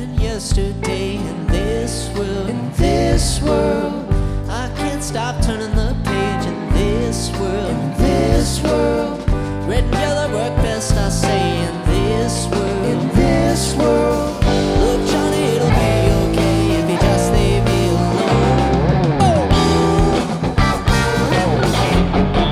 than yesterday. In this world, I can't stop turning the page. In this world, red and yellow work best, I say. In this world,